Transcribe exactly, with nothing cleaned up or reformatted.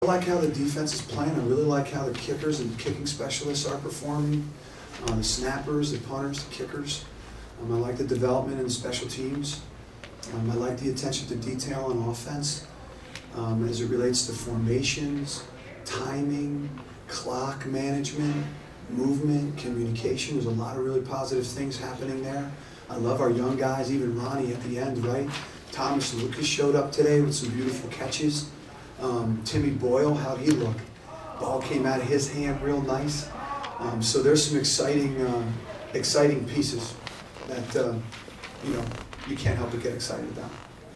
I like how the defense is playing. I really like how the kickers and kicking specialists are performing. Uh, the snappers, the punters, the kickers. Um, I like the development in the special teams. Um, I like the attention to detail on offense um, as it relates to formations, timing, clock management, movement, communication. There's a lot of really positive things happening there. I love our young guys, even Ronnie at the end, right? Thomas Lucas showed up today with some beautiful catches. Um, Timmy Boyle, how'd he look? Ball came out of his hand real nice. Um, so there's some exciting, uh, exciting pieces that uh, you know you can't help but get excited about.